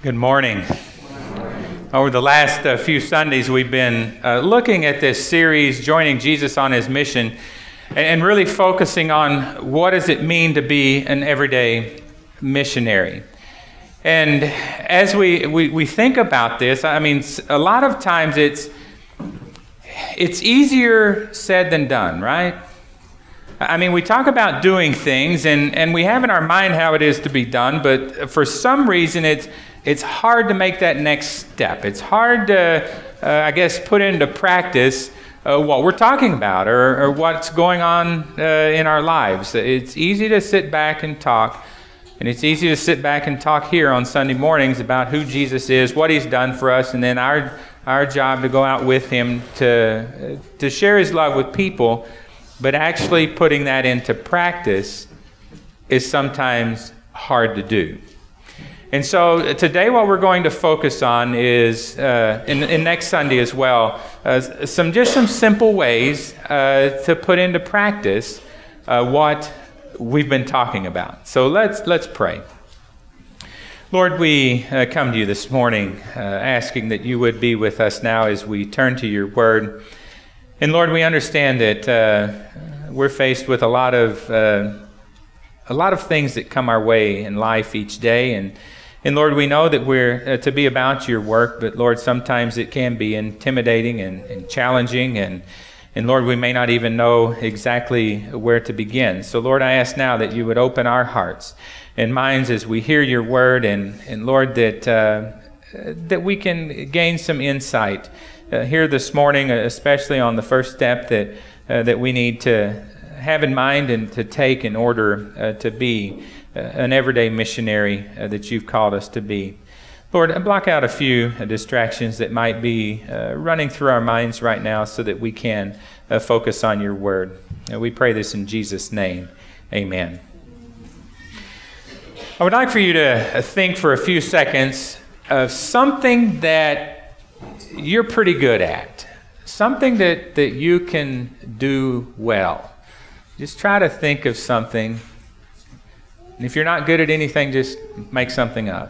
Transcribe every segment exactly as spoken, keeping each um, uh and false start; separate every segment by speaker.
Speaker 1: Good morning. Over the last uh, few Sundays, we've been uh, looking at this series, Joining Jesus on His Mission, and, and really focusing on what does it mean to be an everyday missionary. And as we, we, we think about this, I mean, a lot of times it's, it's easier said than done, right? I mean, we talk about doing things, and, and we have in our mind how it is to be done, but for some reason it's it's hard to make that next step. It's hard to, uh, I guess, put into practice uh, what we're talking about or, or what's going on uh, in our lives. It's easy to sit back and talk, and it's easy to sit back and talk here on Sunday mornings about who Jesus is, what He's done for us, and then our our job to go out with Him to to share His love with people. But actually putting that into practice is sometimes hard to do. And so today what we're going to focus on is, uh, and, and next Sunday as well, uh, some just some simple ways uh, to put into practice uh, what we've been talking about. So let's let's pray. Lord, we uh, come to you this morning uh, asking that you would be with us now as we turn to your word. And Lord, we understand that uh, we're faced with a lot of uh, a lot of things that come our way in life each day, and and Lord, we know that we're uh, to be about your work, but Lord, sometimes it can be intimidating and, and challenging, and and Lord, we may not even know exactly where to begin. So Lord, I ask now that you would open our hearts and minds as we hear your word, and and Lord, that uh, that we can gain some insight Uh, here this morning, uh, especially on the first step that uh, that we need to have in mind and to take in order uh, to be uh, an everyday missionary uh, that you've called us to be. Lord, block out a few uh, distractions that might be uh, running through our minds right now so that we can uh, focus on your word. Uh, we pray this in Jesus' name. Amen. I would like for you to think for a few seconds of something that you're pretty good at, something that, that you can do well. Just try to think of something. And if you're not good at anything, just make something up.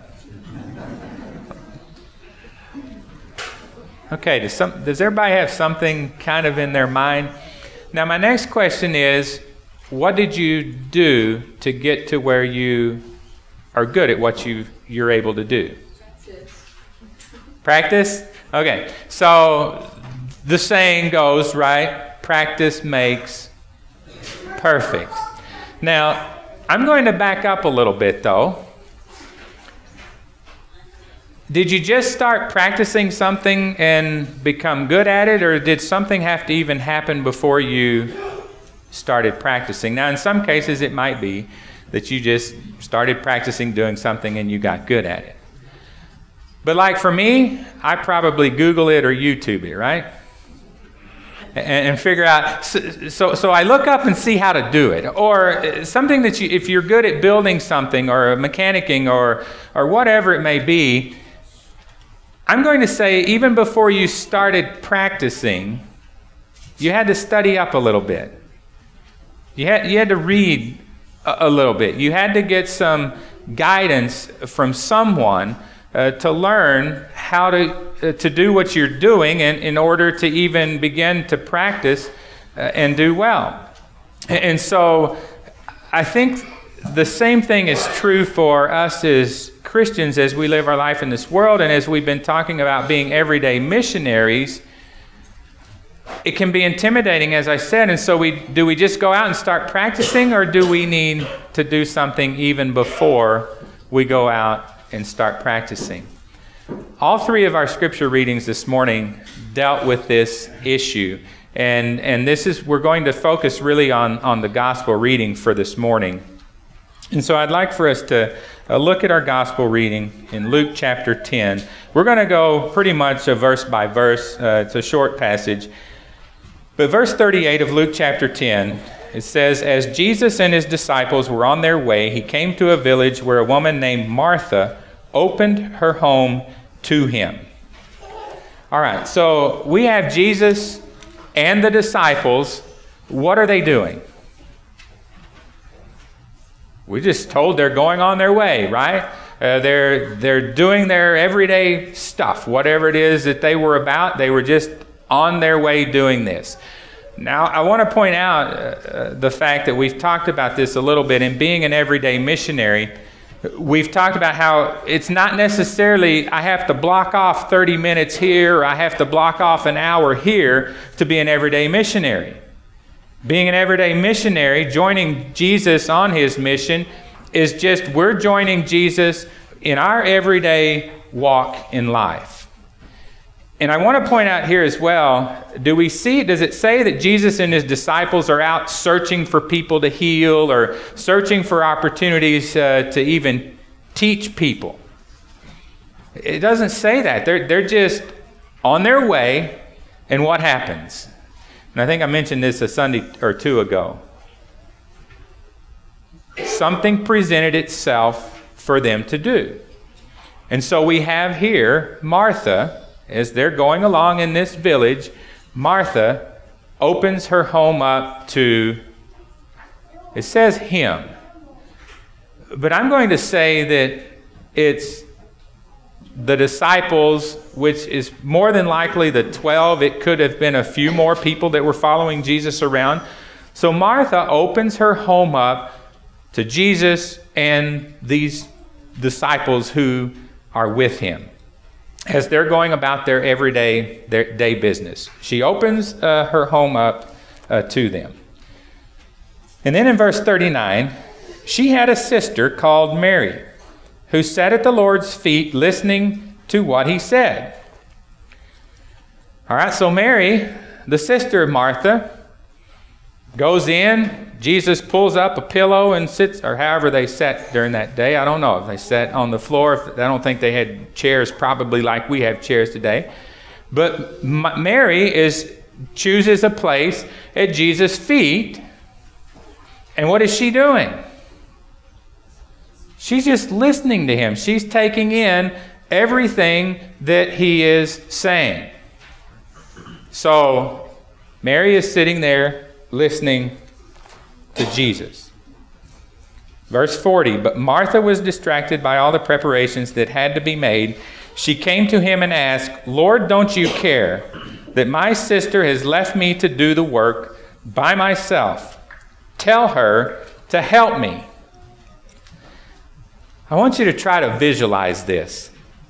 Speaker 1: Okay, does, some, does everybody have something kind of in their mind? Now, my next question is, what did you do to get to where you are good at what you, you're able to do? Practice? Okay, so the saying goes, right? Practice makes perfect. Now, I'm going to back up a little bit, though. Did you just start practicing something and become good at it, or did something have to even happen before you started practicing? Now, in some cases, it might be that you just started practicing doing something and you got good at it. But like for me, I probably Google it or YouTube it, right? And, and figure out, so, so so I look up and see how to do it. Or something that you, if you're good at building something or mechanicking or or whatever it may be, I'm going to say even before you started practicing, you had to study up a little bit. You had, you had to read a, a little bit. You had to get some guidance from someone Uh, to learn how to uh, to do what you're doing in, in order to even begin to practice uh, and do well. And, and so I think the same thing is true for us as Christians as we live our life in this world, and as we've been talking about being everyday missionaries. It can be intimidating, as I said, and so we do we just go out and start practicing, or do we need to do something even before we go out and start practicing? All three of our scripture readings this morning dealt with this issue, and and this is we're going to focus really on on the gospel reading for this morning. And so I'd like for us to uh, look at our gospel reading in Luke chapter ten. We're going to go pretty much a verse by verse. Uh, it's a short passage, but verse thirty-eight of Luke chapter ten. It says, "As Jesus and his disciples were on their way, he came to a village where a woman named Martha opened her home to him." All right, so we have Jesus and the disciples. What are they doing? We're just told they're going on their way, right? Uh, they're, they're doing their everyday stuff. Whatever it is that they were about, they were just on their way doing this. Now, I want to point out uh, the fact that we've talked about this a little bit in being an everyday missionary. We've talked about how it's not necessarily I have to block off thirty minutes here or I have to block off an hour here to be an everyday missionary. Being an everyday missionary, joining Jesus on his mission, is just we're joining Jesus in our everyday walk in life. And I want to point out here as well, do we see, does it say that Jesus and his disciples are out searching for people to heal or searching for opportunities uh, to even teach people? It doesn't say that. They're, they're just on their way, and what happens? And I think I mentioned this a Sunday or two ago. Something presented itself for them to do. And so we have here Martha. As they're going along in this village, Martha opens her home up to, it says him. But I'm going to say that it's the disciples, which is more than likely the twelve. It could have been a few more people that were following Jesus around. So Martha opens her home up to Jesus and these disciples who are with him as they're going about their everyday their day business. She opens uh, her home up uh, to them. And then in verse thirty-nine, she had a sister called Mary, who sat at the Lord's feet listening to what he said. All right, so Mary, the sister of Martha, goes in. Jesus pulls up a pillow and sits, or however they sat during that day. I don't know if they sat on the floor. If, I don't think they had chairs probably like we have chairs today. But Mary is chooses a place at Jesus' feet. And what is she doing? She's just listening to him. She's taking in everything that he is saying. So Mary is sitting there listening to Jesus. Verse forty, but Martha was distracted by all the preparations that had to be made. She came to him and asked, Lord, don't you care that my sister has left me to do the work by myself? Tell her to help me. I want you to try to visualize this.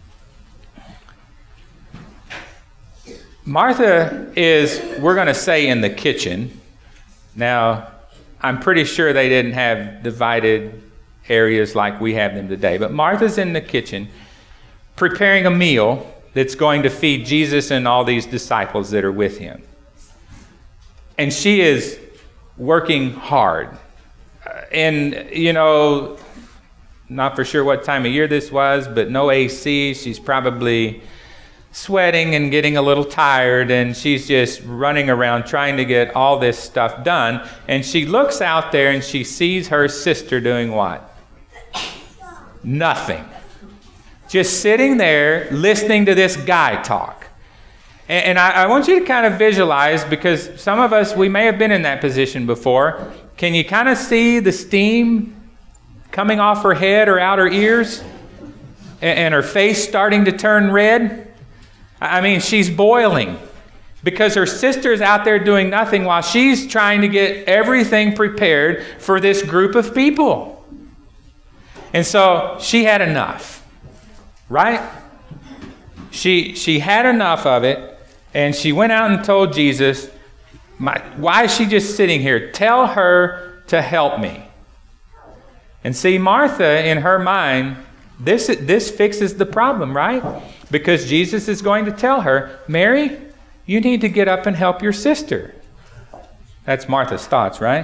Speaker 1: Martha is, we're going to say, in the kitchen. Now, I'm pretty sure they didn't have divided areas like we have them today. But Martha's in the kitchen preparing a meal that's going to feed Jesus and all these disciples that are with him. And she is working hard. And, you know, not for sure what time of year this was, but no A C. She's probably sweating and getting a little tired, and she's just running around trying to get all this stuff done. And she looks out there and she sees her sister doing what? Nothing. Just sitting there listening to this guy talk. And, and I, I want you to kind of visualize, because some of us, we may have been in that position before. Can you kind of see the steam coming off her head or out her ears? And, and her face starting to turn red? I mean, she's boiling because her sister's out there doing nothing while she's trying to get everything prepared for this group of people. And so she had enough, right? She, she had enough of it, and she went out and told Jesus, My, why is she just sitting here? Tell her to help me. And see, Martha, in her mind, this, this fixes the problem, right? Because Jesus is going to tell her, Mary, you need to get up and help your sister. That's Martha's thoughts, right?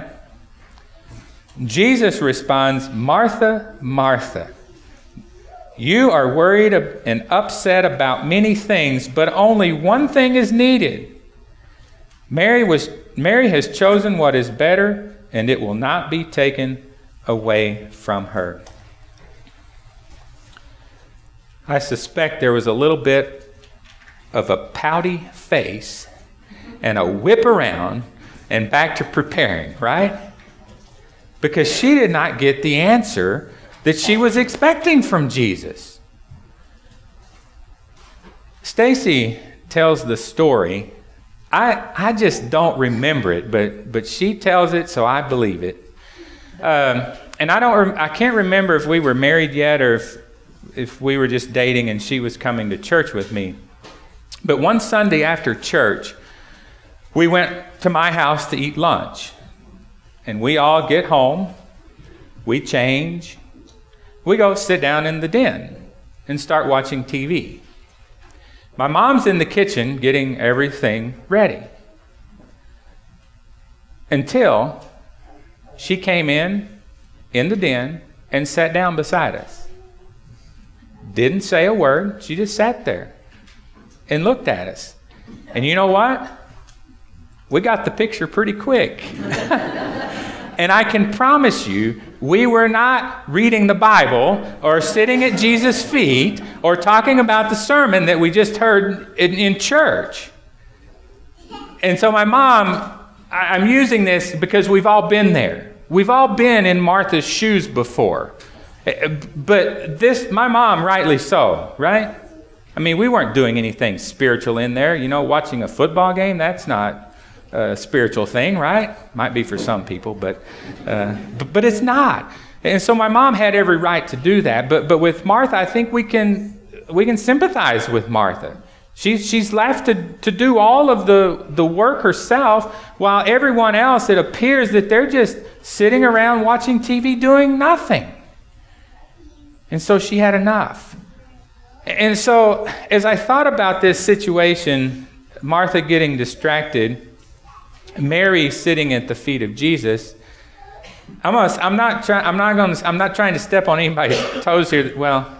Speaker 1: Jesus responds, Martha, Martha, you are worried and upset about many things, but only one thing is needed. Mary was Mary has chosen what is better, and it will not be taken away from her. I suspect there was a little bit of a pouty face and a whip around and back to preparing, right? Because she did not get the answer that she was expecting from Jesus. Stacy tells the story. I, I just don't remember it, but but she tells it, so I believe it. Um, and I don't, I can't remember if we were married yet or if, if we were just dating and she was coming to church with me. But one Sunday after church, we went to my house to eat lunch. And we all get home, we change, we go sit down in the den and start watching T V. My mom's in the kitchen getting everything ready. Until she came in, in the den, and sat down beside us. Didn't say a word. She just sat there and looked at us. And you know what? We got the picture pretty quick. And I can promise you, we were not reading the Bible or sitting at Jesus' feet or talking about the sermon that we just heard in, in church. And so my mom, I'm using this because we've all been there. We've all been in Martha's shoes before. But this, my mom, rightly so, right? I mean, we weren't doing anything spiritual in there. You know, watching a football game, that's not a spiritual thing, right? Might be for some people, but, uh, but but it's not. And so my mom had every right to do that. But but with Martha, I think we can we can sympathize with Martha. She's she's left to, to do all of the, the work herself, while everyone else, it appears that they're just sitting around watching T V doing nothing. And so she had enough. And so as I thought about this situation, Martha getting distracted, Mary sitting at the feet of Jesus, I'm, gonna, I'm not trying. I'm not going. I'm not trying to step on anybody's toes here. Well,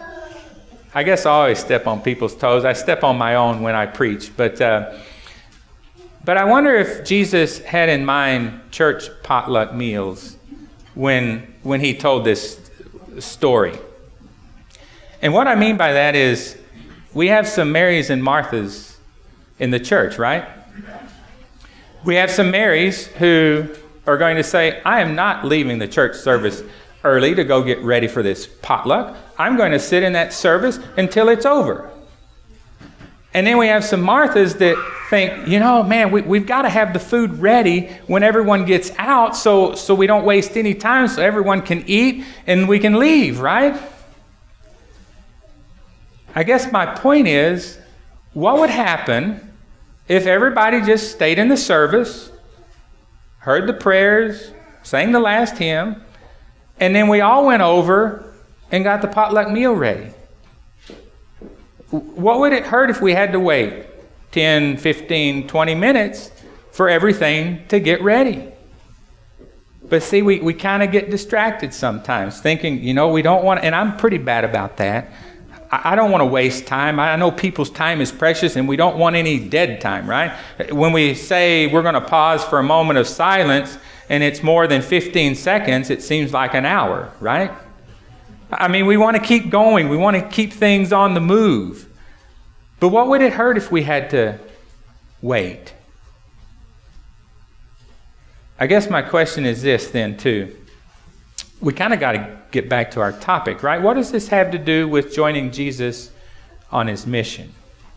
Speaker 1: I guess I always step on people's toes. I step on my own when I preach. But uh, but I wonder if Jesus had in mind church potluck meals when when he told this story. And what I mean by that is, we have some Marys and Marthas in the church, right? We have some Marys who are going to say, I am not leaving the church service early to go get ready for this potluck. I'm going to sit in that service until it's over. And then we have some Marthas that think, you know, man, we, we've got to have the food ready when everyone gets out so, so we don't waste any time, so everyone can eat and we can leave, right? I guess my point is, what would happen if everybody just stayed in the service, heard the prayers, sang the last hymn, and then we all went over and got the potluck meal ready? What would it hurt if we had to wait ten, fifteen, twenty minutes for everything to get ready? But see, we, we kind of get distracted sometimes, thinking, you know, we don't want to, and I'm pretty bad about that. I don't want to waste time. I know people's time is precious and we don't want any dead time, right? When we say we're going to pause for a moment of silence and it's more than fifteen seconds, it seems like an hour, right? I mean, we want to keep going. We want to keep things on the move. But what would it hurt if we had to wait? I guess my question is this then too. We kind of got to get back to our topic, right? What does this have to do with joining Jesus on his mission?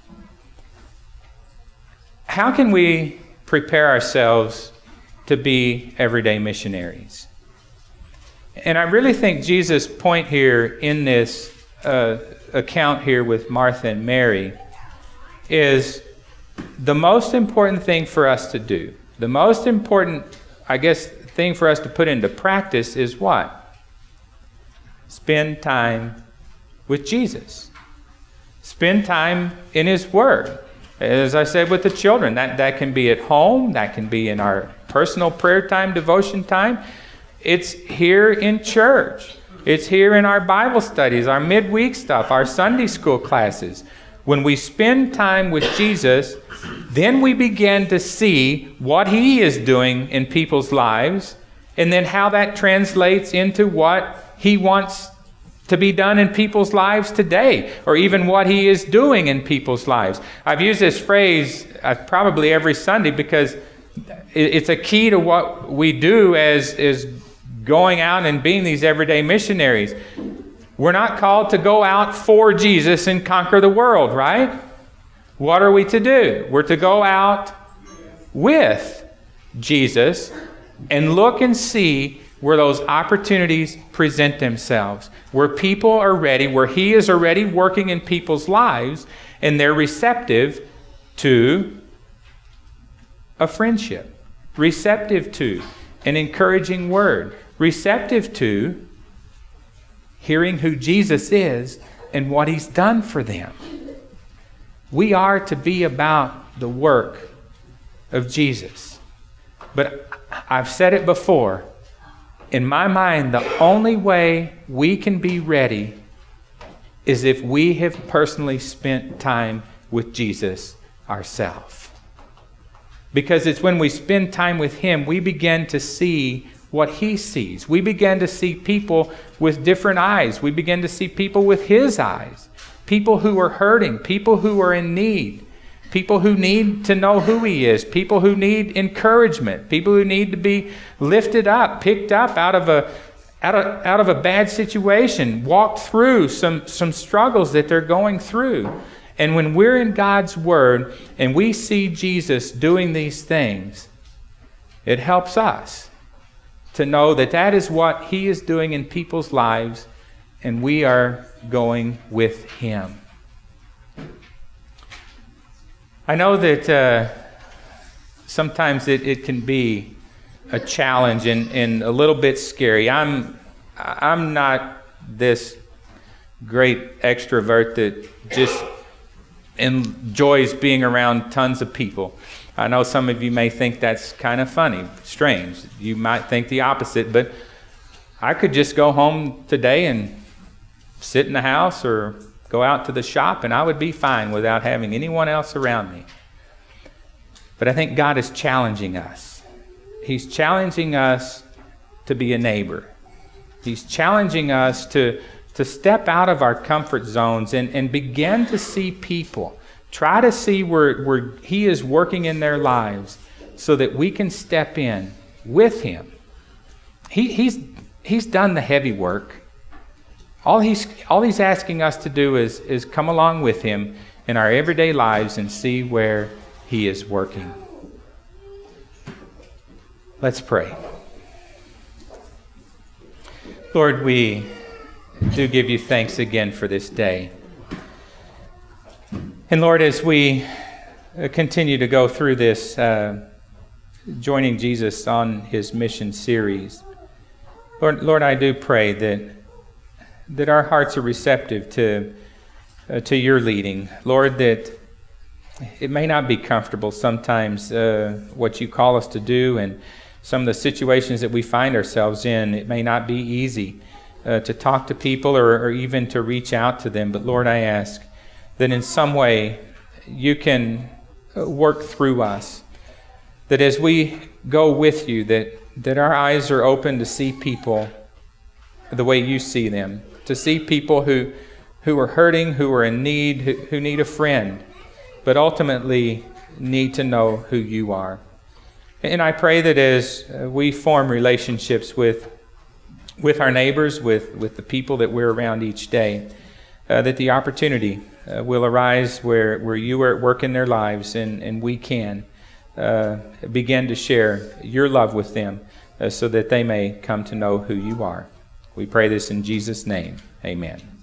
Speaker 1: How can we prepare ourselves to be everyday missionaries? And I really think Jesus' point here in this uh, account here with Martha and Mary is the most important thing for us to do. The most important, I guess, thing for us to put into practice is what? Spend time with Jesus. Spend time in his word. As I said with the children, that, that can be at home, that can be in our personal prayer time, devotion time. It's here in church. It's here in our Bible studies, our midweek stuff, our Sunday school classes. When we spend time with Jesus, then we begin to see what he is doing in people's lives, and then how that translates into what he wants to be done in people's lives today, or even what he is doing in people's lives. I've used this phrase uh, probably every Sunday because it's a key to what we do as, as going out and being these everyday missionaries. We're not called to go out for Jesus and conquer the world, right? What are we to do? We're to go out with Jesus and look and see where those opportunities present themselves, where people are ready, where He is already working in people's lives, and they're receptive to a friendship, receptive to an encouraging word, receptive to hearing who Jesus is and what He's done for them. We are to be about the work of Jesus. But I've said it before, in my mind, the only way we can be ready is if we have personally spent time with Jesus ourselves. Because it's when we spend time with Him, we begin to see what He sees. We begin to see people with different eyes. We begin to see people with His eyes. People who are hurting, people who are in need, people who need to know who He is, people who need encouragement, people who need to be lifted up, picked up out of a out of, out of a bad situation, walked through some, some struggles that they're going through. And when we're in God's Word and we see Jesus doing these things, it helps us to know that that is what He is doing in people's lives, and we are going with Him. I know that uh, sometimes it, it can be a challenge and, and a little bit scary. I'm I'm not this great extrovert that just enjoys being around tons of people. I know some of you may think that's kind of funny, strange. You might think the opposite, but I could just go home today and sit in the house or go out to the shop, and I would be fine without having anyone else around me. But I think God is challenging us. He's challenging us to be a neighbor. He's challenging us to, to step out of our comfort zones and, and begin to see people. Try to see where, where He is working in their lives so that we can step in with Him. He, he's, he's done the heavy work. All he's, all he's asking us to do is, is come along with Him in our everyday lives and see where He is working. Let's pray. Lord, we do give You thanks again for this day. And Lord, as we continue to go through this uh, Joining Jesus on His Mission series, Lord, Lord, I do pray that that our hearts are receptive to uh, to Your leading. Lord, that it may not be comfortable sometimes uh, what You call us to do, and some of the situations that we find ourselves in, it may not be easy uh, to talk to people or, or even to reach out to them. But Lord, I ask that in some way You can work through us, that as we go with You, that, that our eyes are open to see people the way You see them, to see people who, who are hurting, who are in need, who, who need a friend, but ultimately need to know who You are. And I pray that as we form relationships with with our neighbors, with, with the people that we're around each day, uh, that the opportunity uh, will arise where, where You are at work in their lives, and, and we can uh, begin to share Your love with them uh, so that they may come to know who You are. We pray this in Jesus' name. Amen.